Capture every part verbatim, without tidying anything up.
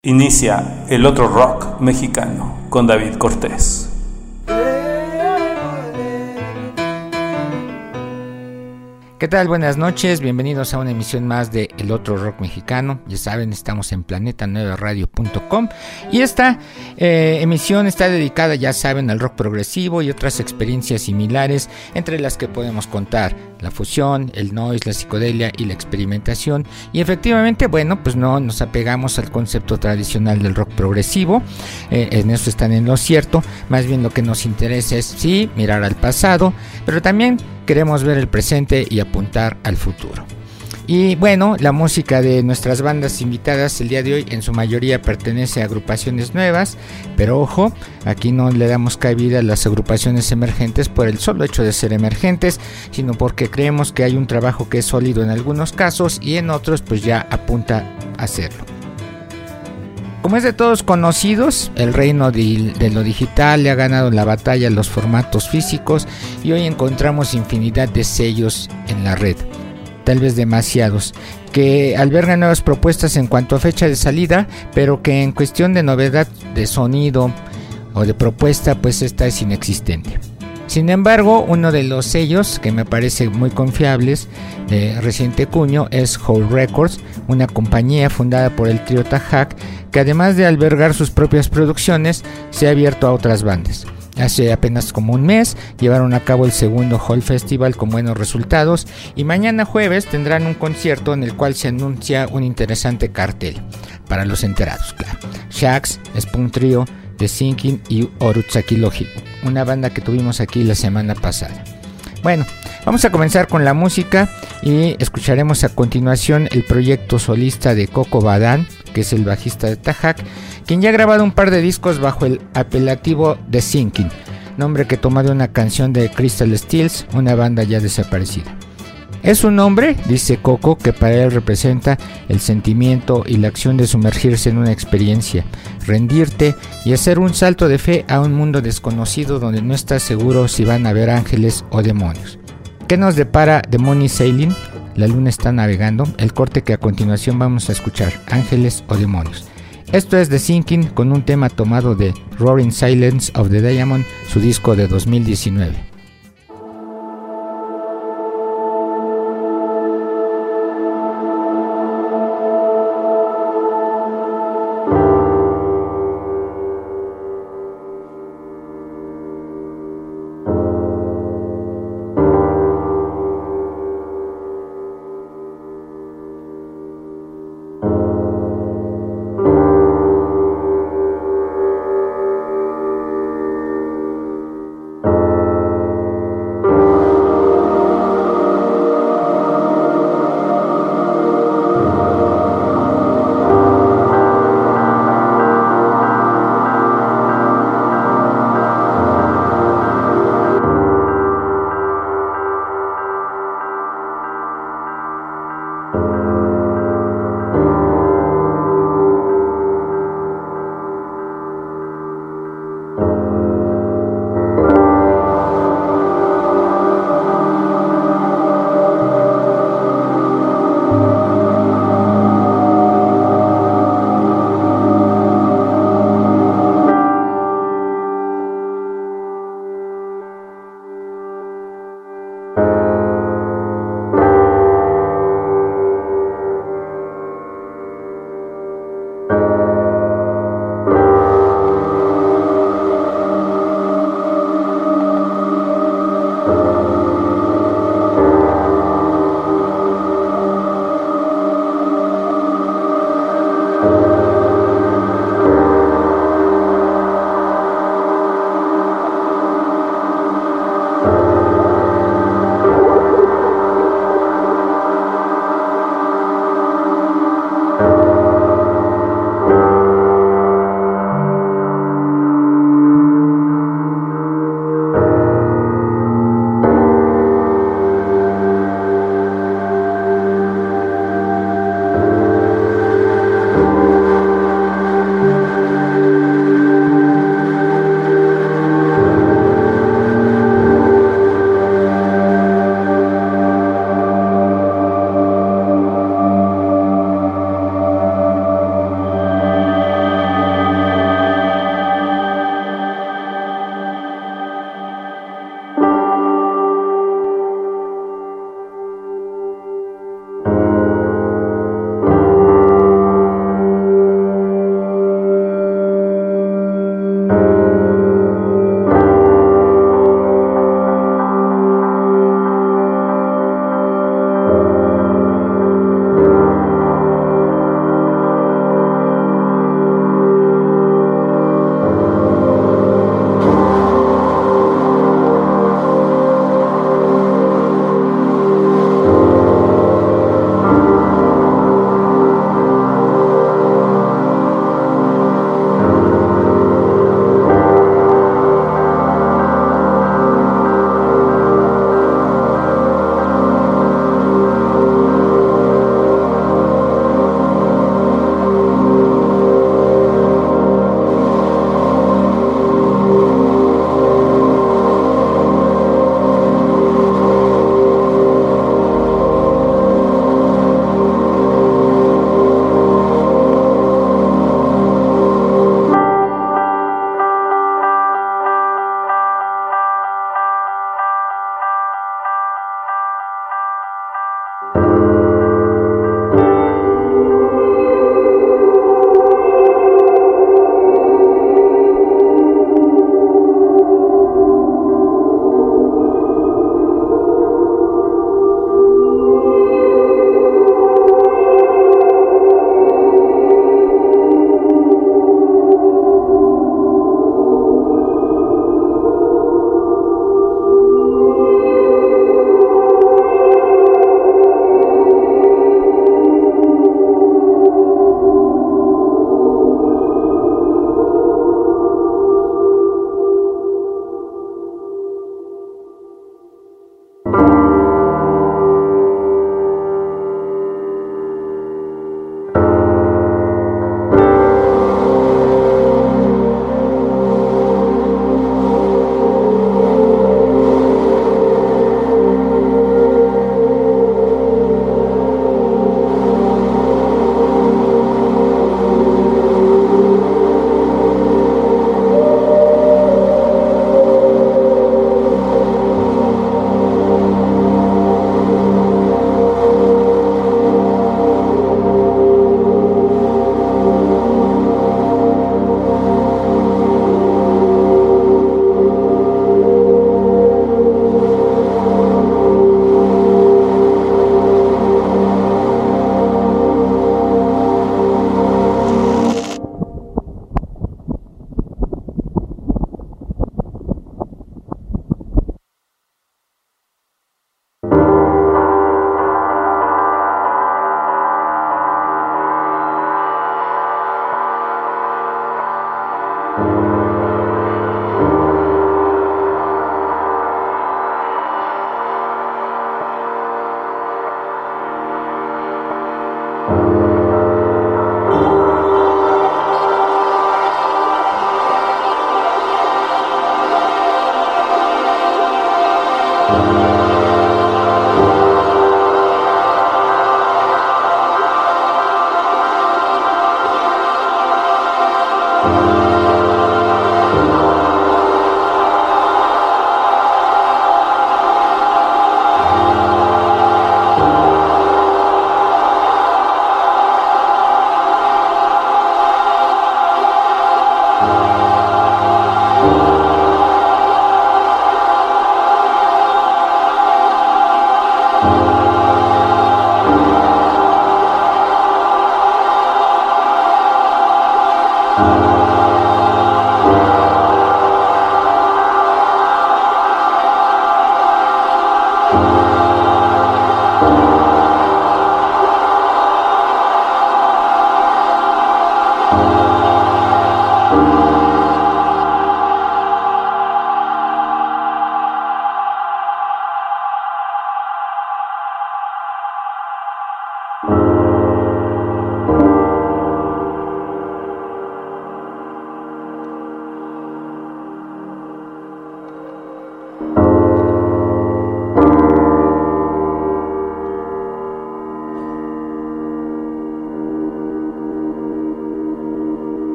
Inicia el otro rock mexicano con David Cortés. ¿Qué tal? Buenas noches, bienvenidos a una emisión más de El Otro Rock Mexicano. Ya saben, estamos en planeta nueve radio punto com y esta eh, emisión está dedicada, ya saben, al rock progresivo y otras experiencias similares, entre las que podemos contar la fusión, el noise, la psicodelia y la experimentación. Y efectivamente, bueno, pues no nos apegamos al concepto tradicional del rock progresivo, eh, en eso están en lo cierto. Más bien lo que nos interesa es, sí, mirar al pasado, pero también queremos ver el presente y apuntar al futuro. Y bueno, la música de nuestras bandas invitadas el día de hoy en su mayoría pertenece a agrupaciones nuevas, pero ojo, aquí no le damos cabida a las agrupaciones emergentes por el solo hecho de ser emergentes, sino porque creemos que hay un trabajo que es sólido en algunos casos y en otros pues ya apunta a hacerlo. Como es de todos conocidos, el reino de, de lo digital le ha ganado la batalla a los formatos físicos y hoy encontramos infinidad de sellos en la red, tal vez demasiados, que albergan nuevas propuestas en cuanto a fecha de salida, pero que en cuestión de novedad de sonido o de propuesta, pues esta es inexistente. Sin embargo, uno de los sellos que me parece muy confiables de reciente cuño es Whole Records, una compañía fundada por el trío Tajak, que además de albergar sus propias producciones, se ha abierto a otras bandas. Hace apenas como un mes llevaron a cabo el segundo Whole Festival con buenos resultados y mañana jueves tendrán un concierto en el cual se anuncia un interesante cartel, para los enterados, claro. Shax, Spoon Trio, The Sinking y Orutsaki Logic, una banda que tuvimos aquí la semana pasada. Bueno, vamos a comenzar con la música y escucharemos a continuación el proyecto solista de Coco Badán, que es el bajista de Tajak, quien ya ha grabado un par de discos bajo el apelativo The Sinking, nombre que toma de una canción de Crystal Steels, una banda ya desaparecida. Es un nombre, dice Coco, que para él representa el sentimiento y la acción de sumergirse en una experiencia, rendirte y hacer un salto de fe a un mundo desconocido donde no estás seguro si van a haber ángeles o demonios. ¿Qué nos depara The Moon is Sailing? La luna está navegando, el corte que a continuación vamos a escuchar, Ángeles o Demonios. Esto es The Sinking con un tema tomado de Roaring Silence of the Diamond, su disco de dos mil diecinueve.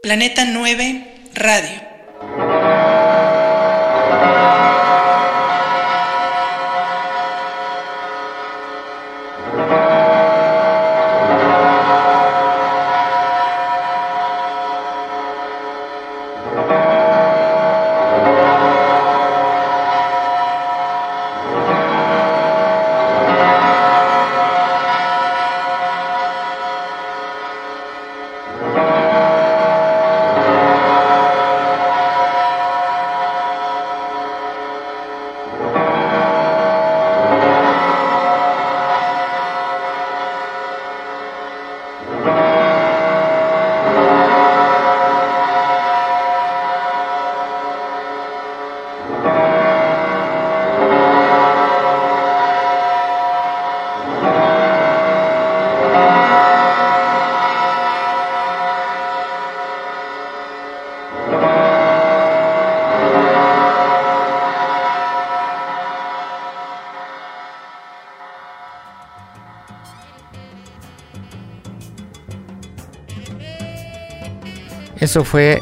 Planeta nueve Radio. Eso fue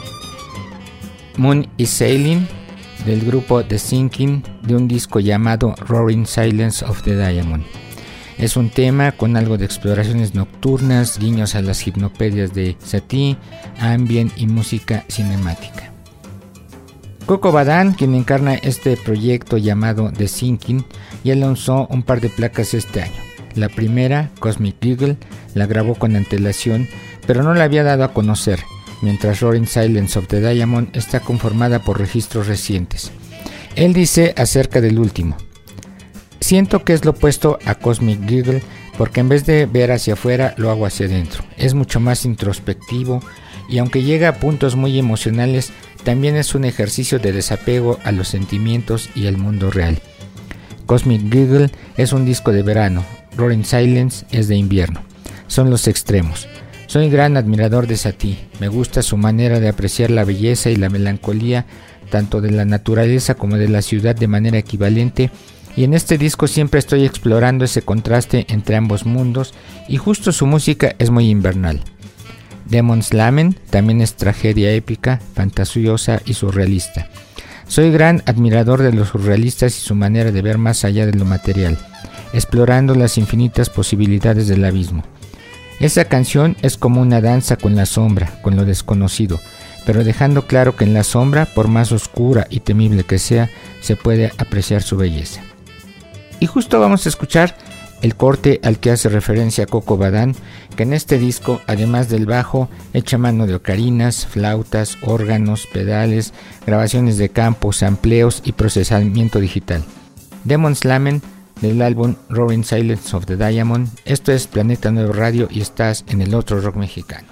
Moon is Sailing del grupo The Sinking, de un disco llamado Roaring Silence of the Diamond. Es un tema con algo de exploraciones nocturnas, guiños a las hipnopedias de Satie, ambient y música cinemática. Coco Badán, quien encarna este proyecto llamado The Sinking, ya lanzó un par de placas este año. La primera, Cosmic Giggle, la grabó con antelación, pero no la había dado a conocer, mientras Roaring Silence of the Diamond está conformada por registros recientes. Él dice acerca del último: siento que es lo opuesto a Cosmic Giggle, porque en vez de ver hacia afuera, lo hago hacia adentro. Es mucho más introspectivo y aunque llega a puntos muy emocionales, también es un ejercicio de desapego a los sentimientos y al mundo real. Cosmic Giggle es un disco de verano, Roaring Silence es de invierno. Son los extremos. Soy gran admirador de Satie, me gusta su manera de apreciar la belleza y la melancolía tanto de la naturaleza como de la ciudad de manera equivalente, y en este disco siempre estoy explorando ese contraste entre ambos mundos, y justo su música es muy invernal. Demon's Lament también es tragedia épica, fantasiosa y surrealista. Soy gran admirador de los surrealistas y su manera de ver más allá de lo material, explorando las infinitas posibilidades del abismo. Esa canción es como una danza con la sombra, con lo desconocido, pero dejando claro que en la sombra, por más oscura y temible que sea, se puede apreciar su belleza. Y justo vamos a escuchar el corte al que hace referencia Coco Badán, que en este disco, además del bajo, echa mano de ocarinas, flautas, órganos, pedales, grabaciones de campo, sampleos y procesamiento digital. Demon's Lament, del álbum Roaring Silence of the Diamond. Esto es Planeta nueve Radio y estás en el otro rock mexicano.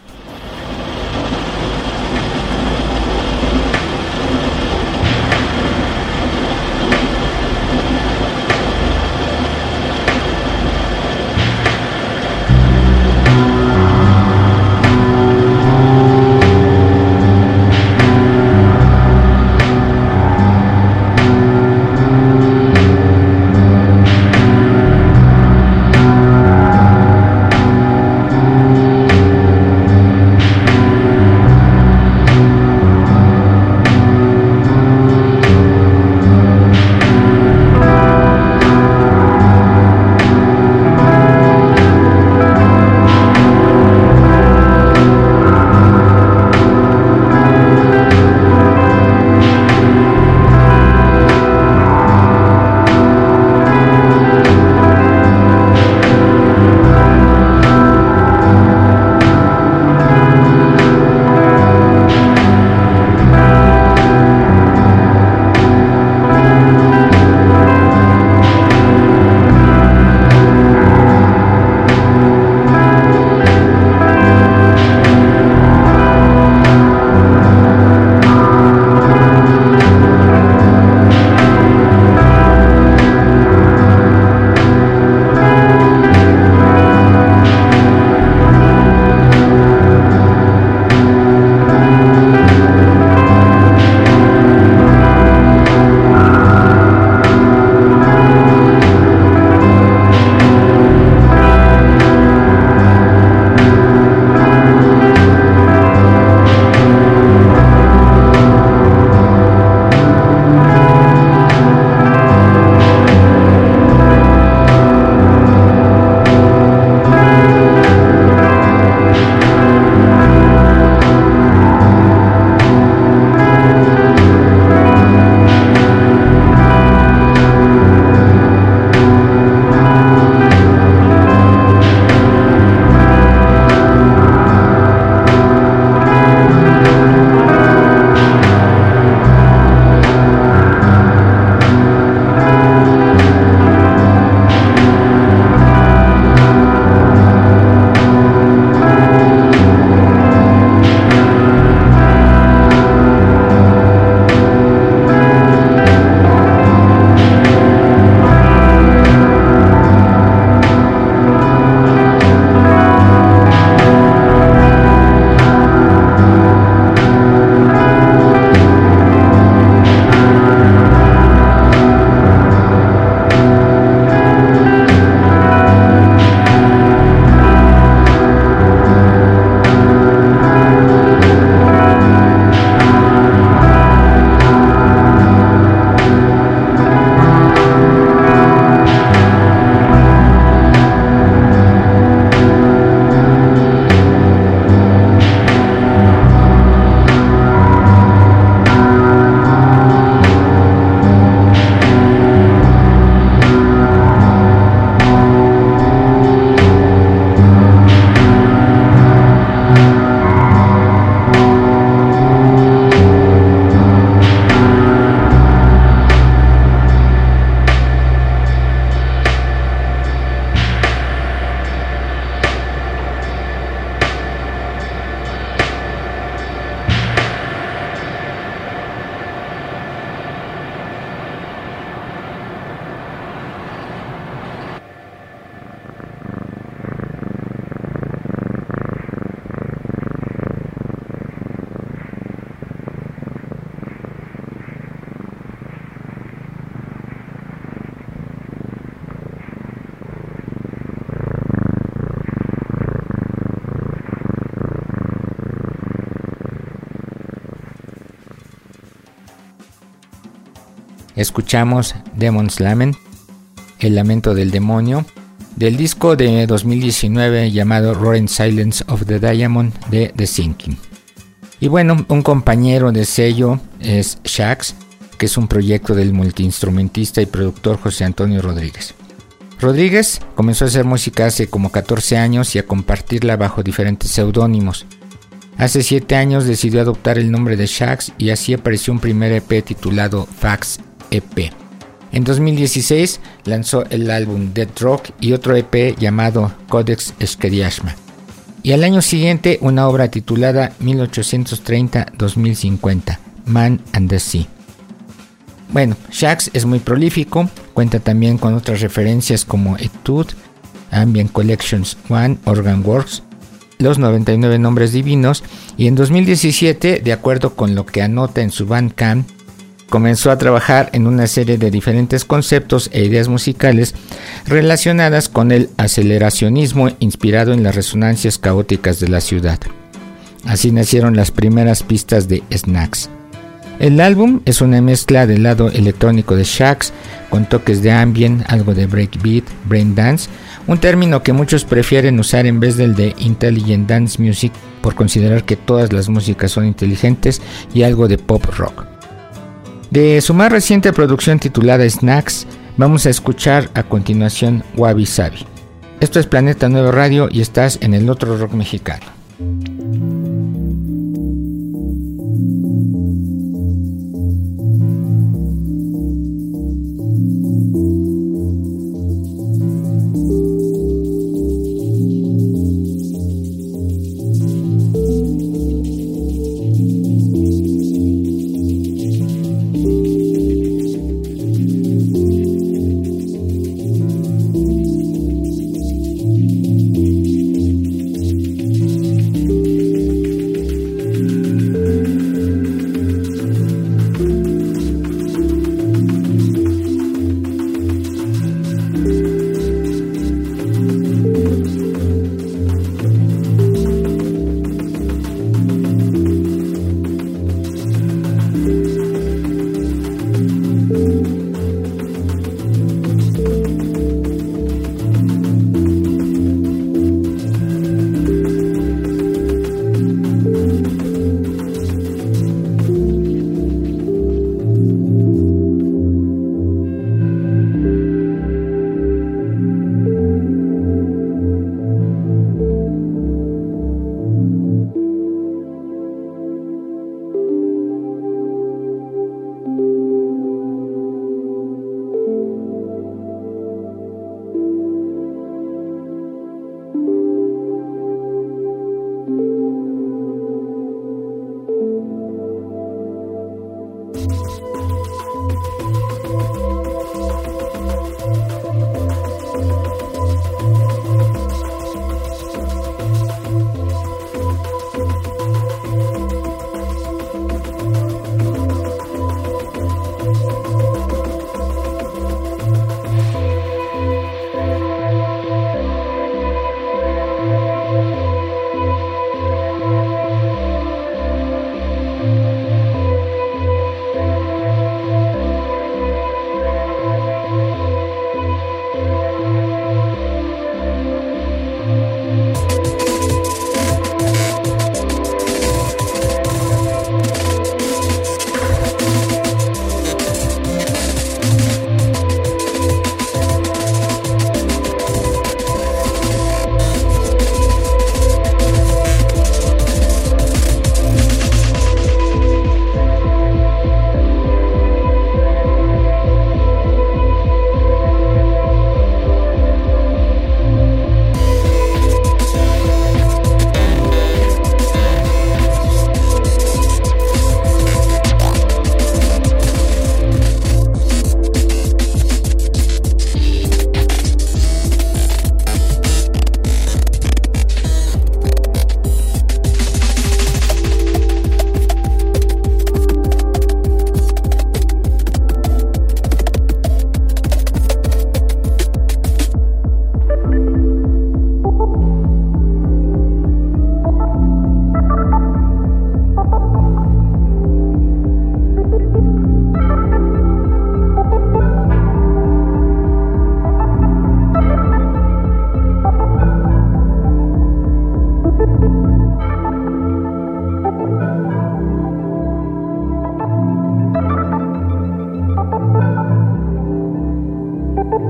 escuchamos Demon's Lament, El Lamento del Demonio, del disco de dos mil diecinueve llamado Roaring Silence of the Diamond de The Sinking. Y bueno, un compañero de sello es Shax, que es un proyecto del multiinstrumentista y productor José Antonio Rodríguez. Rodríguez comenzó a hacer música hace como catorce años y a compartirla bajo diferentes seudónimos. Hace siete años decidió adoptar el nombre de Shax y así apareció un primer E P titulado Fax E P. En dos mil dieciséis lanzó el álbum Dead Rock y otro E P llamado Codex Schediasma. Y al año siguiente una obra titulada mil ochocientos treinta a dos mil cincuenta, Man and the Sea. Bueno, Shax es muy prolífico, cuenta también con otras referencias como Etude, Ambient Collections One, Organ Works, Los noventa y nueve Nombres Divinos, y en dos mil diecisiete, de acuerdo con lo que anota en su Bandcamp, comenzó a trabajar en una serie de diferentes conceptos e ideas musicales relacionadas con el aceleracionismo inspirado en las resonancias caóticas de la ciudad. Así nacieron las primeras pistas de Snacks. El álbum es una mezcla del lado electrónico de Shax con toques de ambient, algo de breakbeat, brain dance, un término que muchos prefieren usar en vez del de intelligent dance music por considerar que todas las músicas son inteligentes, y algo de pop rock. De su más reciente producción titulada Snacks, vamos a escuchar a continuación Wabi Sabi. Esto es Planeta Nueva Radio y estás en el Otro Rock Mexicano.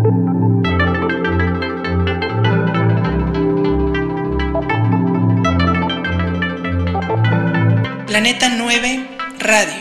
Planeta nueve Radio.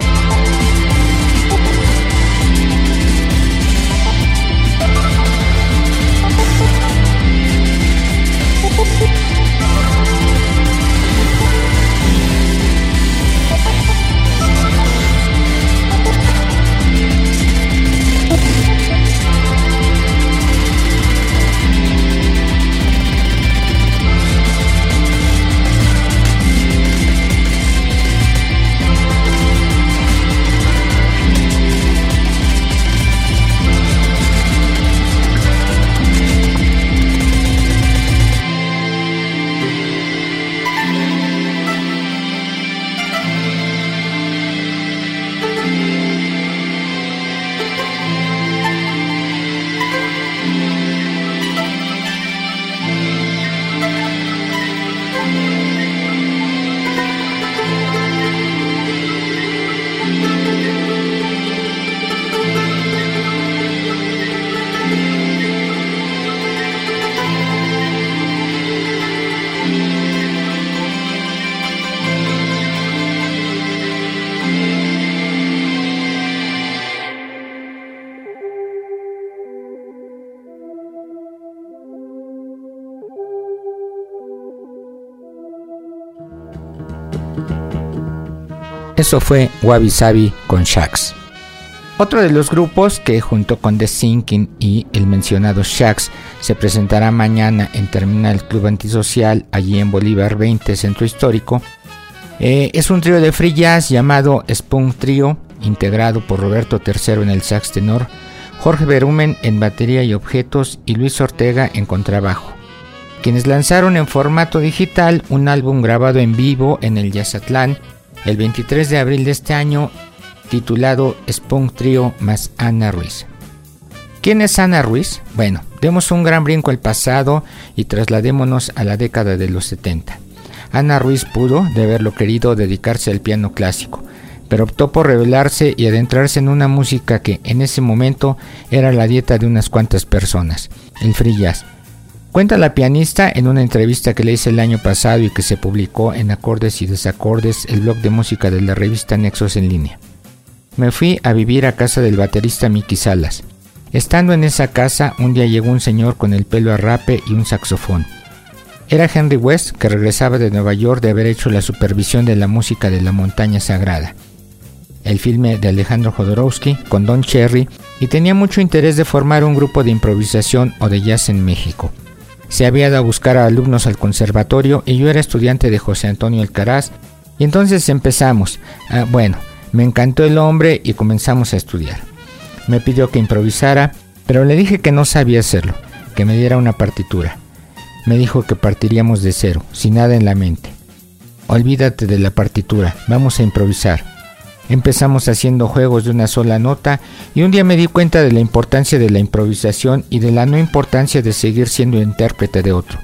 Eso fue Wabi Sabi con Shax. Otro de los grupos que junto con The Sinking y el mencionado Shax se presentará mañana en Terminal Club Antisocial, allí en Bolívar veinte, Centro Histórico, eh, es un trío de free jazz llamado Spoon Trio, integrado por Roberto Tercero en el sax tenor, Jorge Berumen en batería y objetos y Luis Ortega en contrabajo, quienes lanzaron en formato digital un álbum grabado en vivo en el Jazzatlán el veintitrés de abril de este año, titulado Spoon Trio más Ana Ruiz. ¿Quién es Ana Ruiz? Bueno, demos un gran brinco al pasado y trasladémonos a la década de los setenta. Ana Ruiz pudo, de haberlo querido, dedicarse al piano clásico, pero optó por rebelarse y adentrarse en una música que en ese momento era la dieta de unas cuantas personas, el free jazz. Cuenta la pianista en una entrevista que le hice el año pasado y que se publicó en Acordes y Desacordes, el blog de música de la revista Nexos en línea. Me fui a vivir a casa del baterista Mickey Salas. Estando en esa casa, un día llegó un señor con el pelo a rape y un saxofón. Era Henry West, que regresaba de Nueva York de haber hecho la supervisión de la música de La Montaña Sagrada, el filme de Alejandro Jodorowsky con Don Cherry, y tenía mucho interés de formar un grupo de improvisación o de jazz en México. Se había dado a buscar a alumnos al conservatorio y yo era estudiante de José Antonio Alcaraz, y entonces empezamos. Ah, bueno, me encantó el hombre y comenzamos a estudiar. Me pidió que improvisara, pero le dije que no sabía hacerlo, que me diera una partitura. Me dijo que partiríamos de cero, sin nada en la mente. Olvídate de la partitura, vamos a improvisar. Empezamos haciendo juegos de una sola nota y un día me di cuenta de la importancia de la improvisación y de la no importancia de seguir siendo intérprete de otro.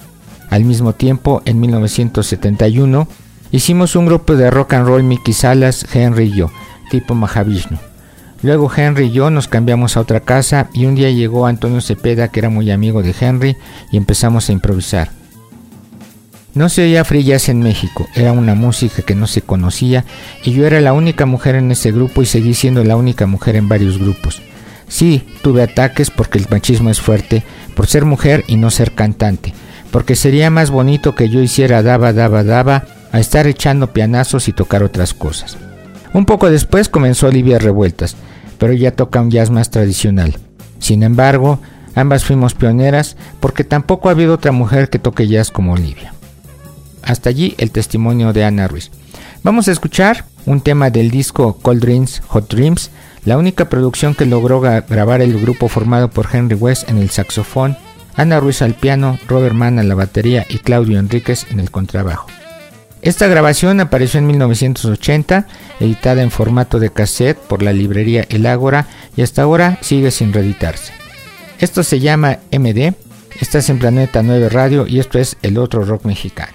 Al mismo tiempo, en mil novecientos setenta y uno, hicimos un grupo de rock and roll Mickey Salas, Henry y yo, tipo Mahavishnu. Luego Henry y yo nos cambiamos a otra casa y un día llegó Antonio Cepeda, que era muy amigo de Henry, y empezamos a improvisar. No se oía free jazz en México, era una música que no se conocía y yo era la única mujer en ese grupo y seguí siendo la única mujer en varios grupos. Sí, tuve ataques porque el machismo es fuerte, por ser mujer y no ser cantante, porque sería más bonito que yo hiciera daba daba daba a estar echando pianazos y tocar otras cosas. Un poco después comenzó Olivia Revueltas, pero ella toca un jazz más tradicional. Sin embargo, ambas fuimos pioneras porque tampoco ha habido otra mujer que toque jazz como Olivia. Hasta allí el testimonio de Ana Ruiz. Vamos a escuchar un tema del disco Cold Dreams, Hot Dreams, la única producción que logró ga- grabar el grupo formado por Henry West en el saxofón, Ana Ruiz al piano, Robert Mann a la batería y Claudio Enríquez en el contrabajo. Esta grabación apareció en mil novecientos ochenta, editada en formato de cassette por la librería El Ágora y hasta ahora sigue sin reeditarse. Esto se llama M D, estás en Planeta nueve Radio y esto es El Otro Rock Mexicano.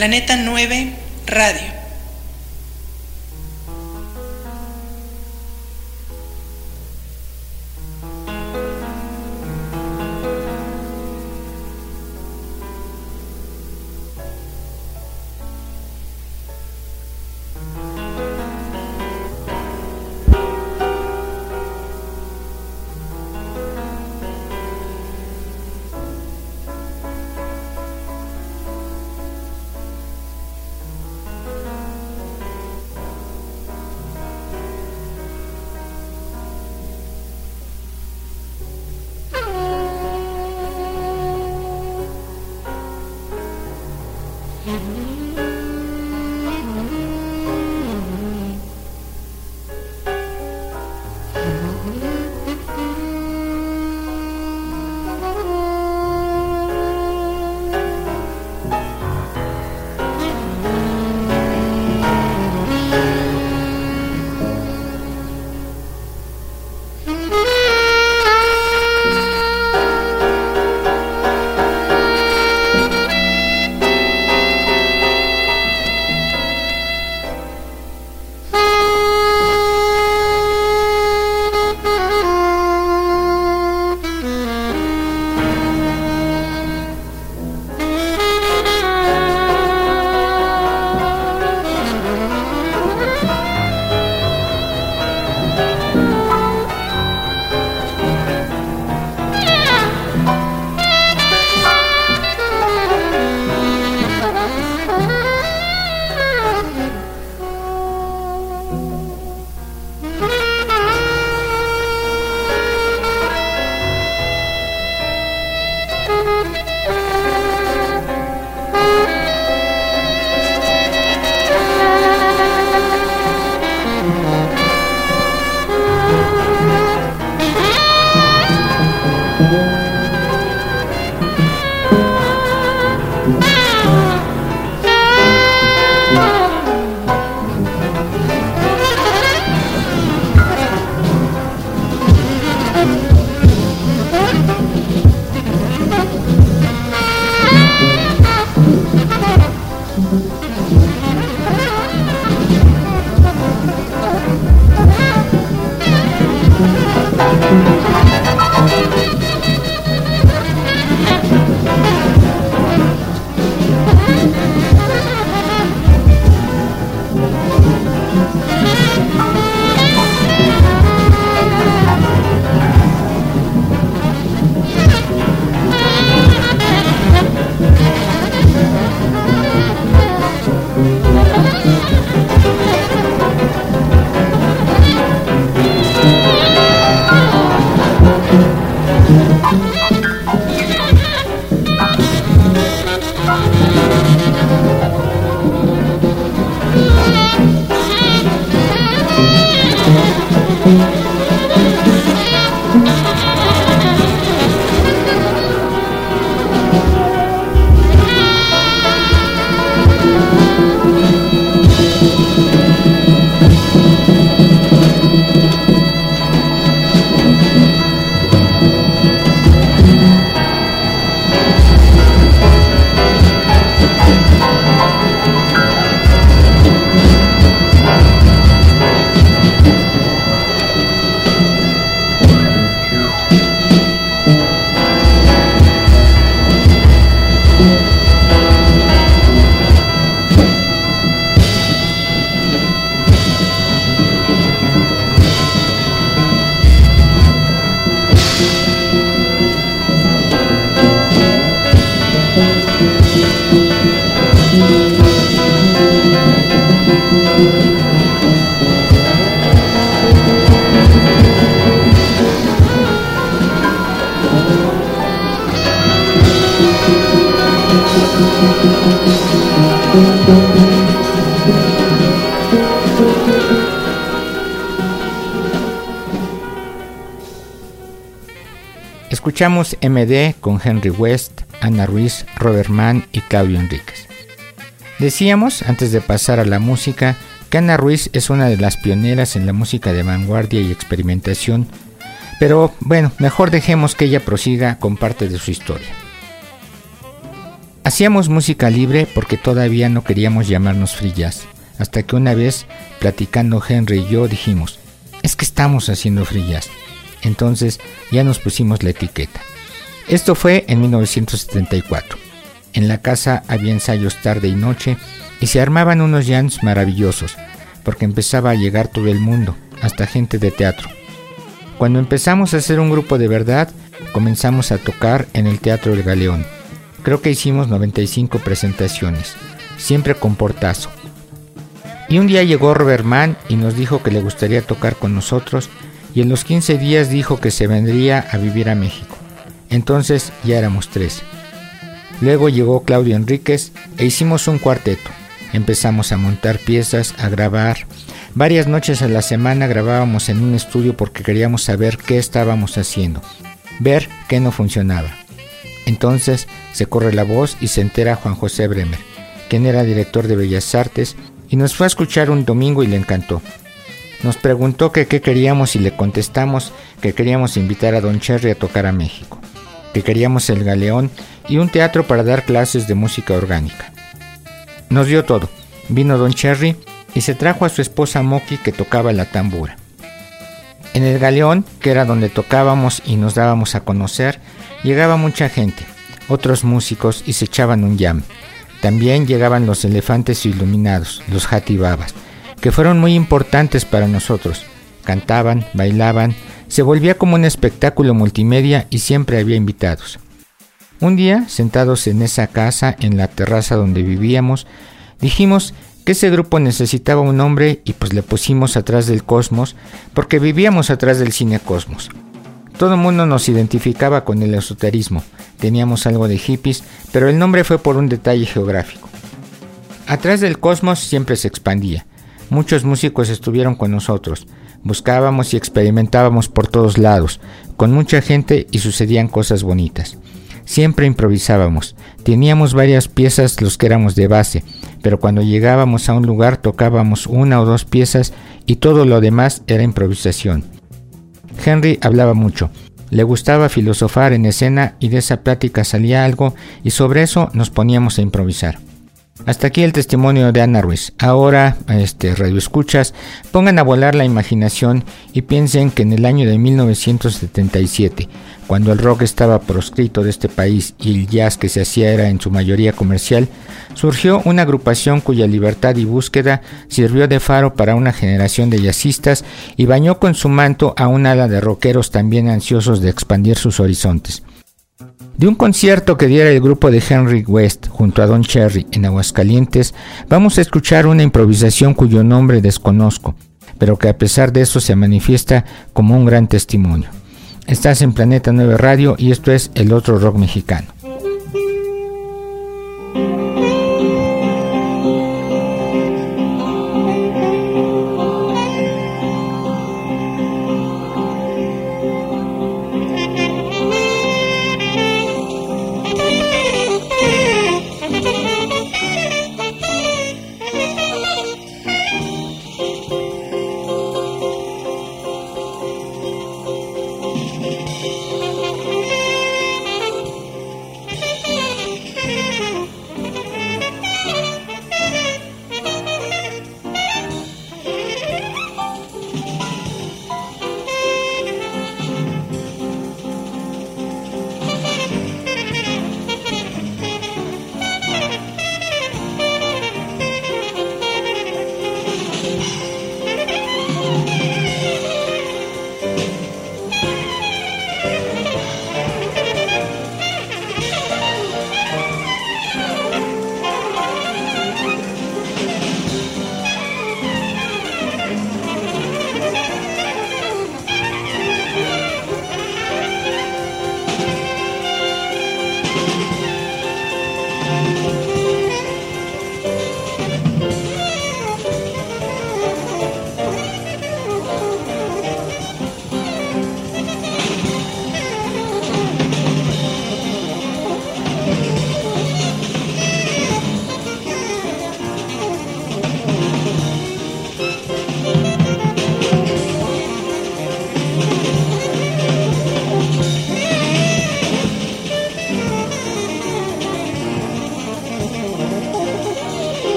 Planeta nueve Radio. Escuchamos M D con Henry West, Ana Ruiz, Robert Mann y Claudio Enríquez. Decíamos, antes de pasar a la música, que Ana Ruiz es una de las pioneras en la música de vanguardia y experimentación, pero bueno, mejor dejemos que ella prosiga con parte de su historia. Hacíamos música libre porque todavía no queríamos llamarnos free jazz, hasta que una vez, platicando Henry y yo, dijimos, es que estamos haciendo free jazz. Entonces ya nos pusimos la etiqueta. Esto fue en mil novecientos setenta y cuatro. En la casa había ensayos tarde y noche y se armaban unos jams maravillosos, porque empezaba a llegar todo el mundo, hasta gente de teatro. Cuando empezamos a hacer un grupo de verdad, comenzamos a tocar en el Teatro El Galeón. Creo que hicimos noventa y cinco presentaciones, siempre con portazo. Y un día llegó Robert Mann y nos dijo que le gustaría tocar con nosotros, y en los quince días dijo que se vendría a vivir a México. Entonces ya éramos tres. Luego llegó Claudio Enríquez e hicimos un cuarteto. Empezamos a montar piezas, a grabar. Varias noches a la semana grabábamos en un estudio porque queríamos saber qué estábamos haciendo, ver qué no funcionaba. Entonces se corre la voz y se entera Juan José Bremer, quien era director de Bellas Artes, y nos fue a escuchar un domingo y le encantó. Nos preguntó que qué queríamos y le contestamos que queríamos invitar a Don Cherry a tocar a México, que queríamos el Galeón y un teatro para dar clases de música orgánica. Nos dio todo. Vino Don Cherry y se trajo a su esposa Moki, que tocaba la tambura. En el Galeón, que era donde tocábamos y nos dábamos a conocer, llegaba mucha gente, otros músicos, y se echaban un jam. También llegaban los Elefantes Iluminados, los Jatibabas, que fueron muy importantes para nosotros. Cantaban, bailaban, se volvía como un espectáculo multimedia y siempre había invitados. Un día, sentados en esa casa, en la terraza donde vivíamos, dijimos que ese grupo necesitaba un nombre y pues le pusimos Atrás del Cosmos, porque vivíamos atrás del cine Cosmos. Todo el mundo nos identificaba con el esoterismo, teníamos algo de hippies, pero el nombre fue por un detalle geográfico. Atrás del Cosmos siempre se expandía. Muchos músicos estuvieron con nosotros. Buscábamos y experimentábamos por todos lados, con mucha gente, y sucedían cosas bonitas. Siempre improvisábamos. Teníamos varias piezas los que éramos de base, pero cuando llegábamos a un lugar tocábamos una o dos piezas y todo lo demás era improvisación. Henry hablaba mucho. Le gustaba filosofar en escena y de esa plática salía algo y sobre eso nos poníamos a improvisar. Hasta aquí el testimonio de Ana Ruiz. Ahora, este, radioescuchas, pongan a volar la imaginación y piensen que en el año de mil novecientos setenta y siete, cuando el rock estaba proscrito de este país y el jazz que se hacía era en su mayoría comercial, surgió una agrupación cuya libertad y búsqueda sirvió de faro para una generación de jazzistas y bañó con su manto a un ala de rockeros también ansiosos de expandir sus horizontes. De un concierto que diera el grupo de Henry West junto a Don Cherry en Aguascalientes, vamos a escuchar una improvisación cuyo nombre desconozco, pero que a pesar de eso se manifiesta como un gran testimonio. Estás en Planeta nueve Radio y esto es El Otro Rock Mexicano.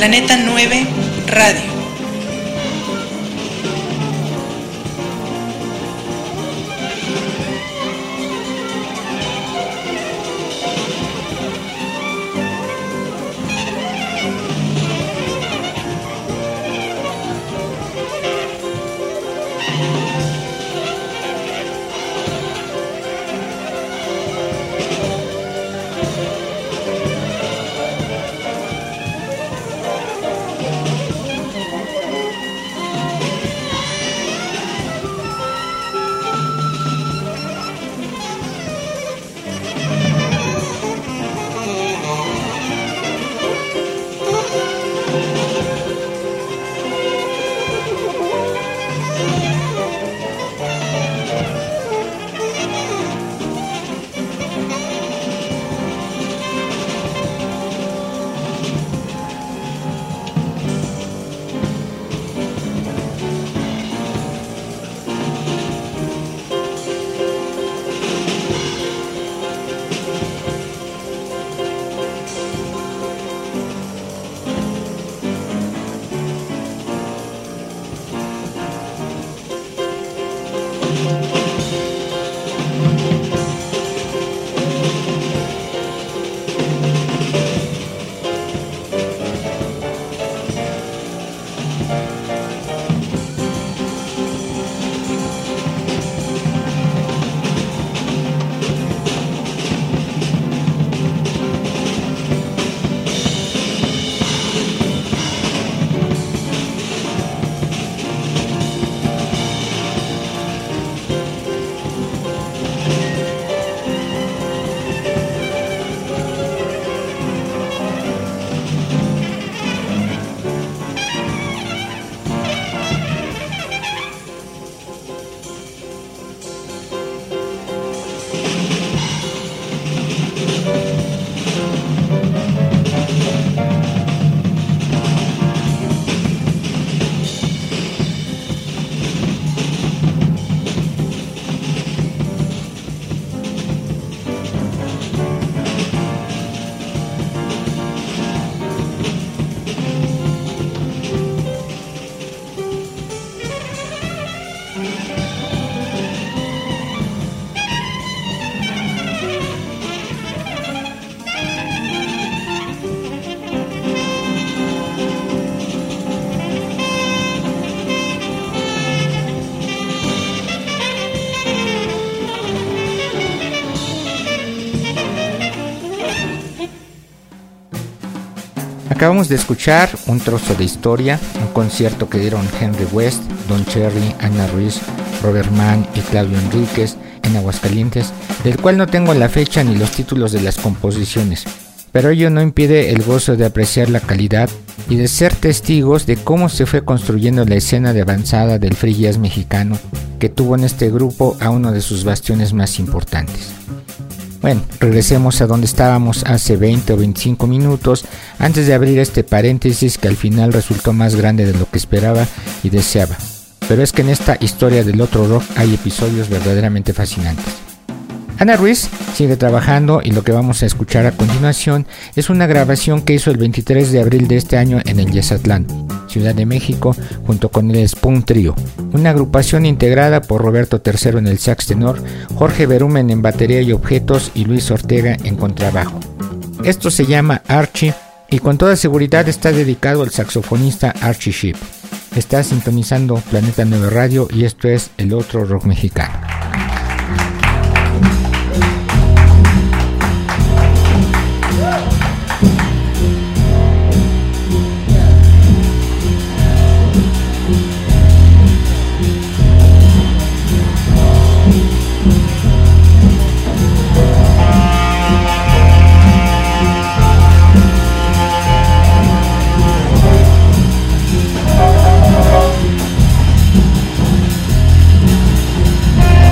Planeta nueve Radio. Acabamos de escuchar un trozo de historia, un concierto que dieron Henry West, Don Cherry, Anna Ruiz, Robert Mann y Claudio Enríquez en Aguascalientes, del cual no tengo la fecha ni los títulos de las composiciones, pero ello no impide el gozo de apreciar la calidad y de ser testigos de cómo se fue construyendo la escena de avanzada del free jazz mexicano, que tuvo en este grupo a uno de sus bastiones más importantes. Bueno, regresemos a donde estábamos hace veinte o veinticinco minutos, antes de abrir este paréntesis que al final resultó más grande de lo que esperaba y deseaba. Pero es que en esta historia del otro rock hay episodios verdaderamente fascinantes. Anna Ruiz sigue trabajando y lo que vamos a escuchar a continuación es una grabación que hizo el veintitrés de abril de este año en el Yeszatlán, Ciudad de México, junto con el Spoon Trio, una agrupación integrada por Roberto tercero en el sax tenor, Jorge Berumen en batería y objetos y Luis Ortega en contrabajo. Esto se llama Archie y con toda seguridad está dedicado al saxofonista Archie Shepp. Está sintonizando Planeta nueve Radio y esto es El Otro Rock Mexicano. Yeah.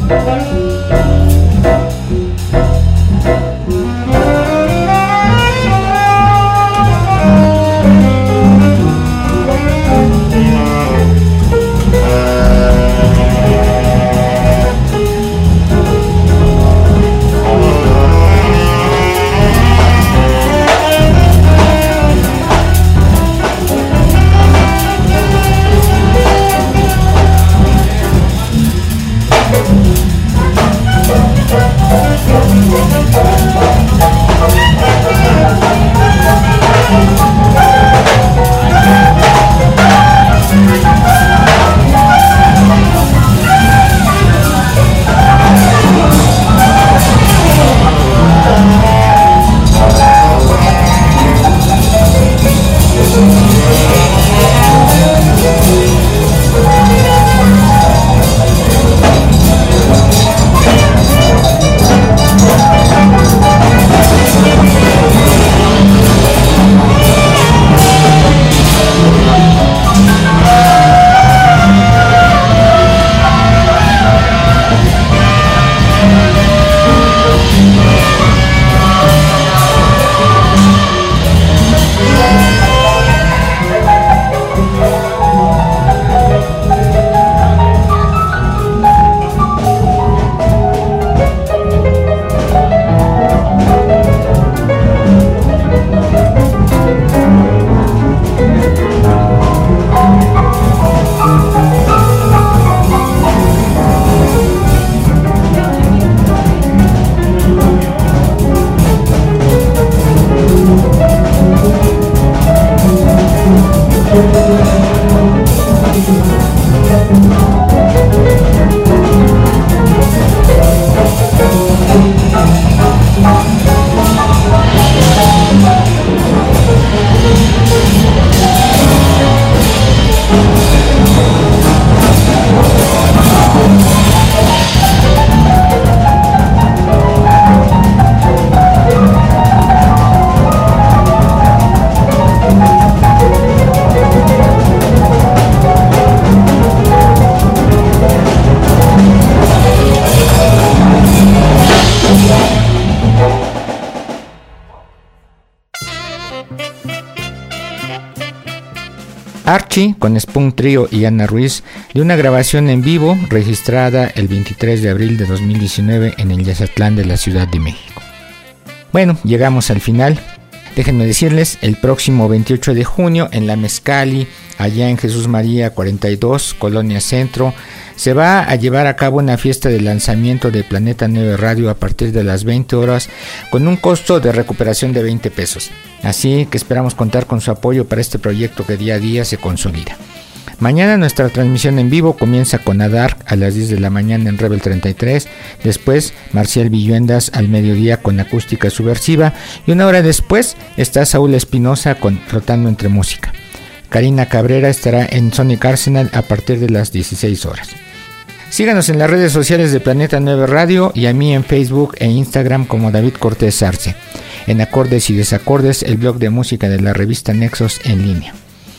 Archie con Spoon Trio y Ana Ruiz, de una grabación en vivo registrada el veintitrés de abril de dos mil diecinueve en el Yazatlán de la Ciudad de México. Bueno, llegamos al final. Déjenme decirles, el próximo veintiocho de junio en la Mezcali, allá en Jesús María cuarenta y dos, Colonia Centro, se va a llevar a cabo una fiesta de lanzamiento de Planeta nueve Radio a partir de las veinte horas con un costo de recuperación de veinte pesos. Así que esperamos contar con su apoyo para este proyecto que día a día se consolida. Mañana nuestra transmisión en vivo comienza con Adar a las diez de la mañana en Rebel treinta y tres, después Marcial Villuendas al mediodía con Acústica Subversiva y una hora después está Saúl Espinosa con Flotando entre Música. Karina Cabrera estará en Sonic Arsenal a partir de las dieciséis horas. Síganos en las redes sociales de Planeta nueve Radio y a mí en Facebook e Instagram como David Cortés Arce. En Acordes y Desacordes, el blog de música de la revista Nexos en línea.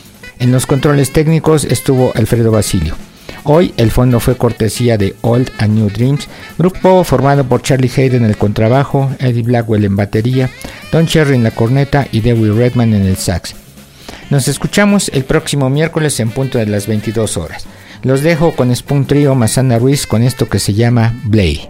En los controles técnicos estuvo Alfredo Basilio. Hoy el fondo fue cortesía de Old and New Dreams, grupo formado por Charlie Hayden en el contrabajo, Eddie Blackwell en batería, Don Cherry en la corneta y Dewey Redman en el sax. Nos escuchamos el próximo miércoles en punto de las veintidós horas. Los dejo con Spoon Trio más Ana Ruiz con esto que se llama Blay.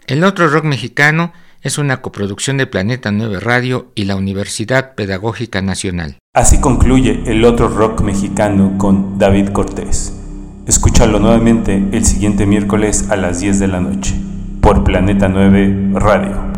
El Otro Rock Mexicano es una coproducción de Planeta nueve Radio y la Universidad Pedagógica Nacional. Así concluye El Otro Rock Mexicano con David Cortés. Escúchalo nuevamente el siguiente miércoles a las diez de la noche por Planeta nueve Radio.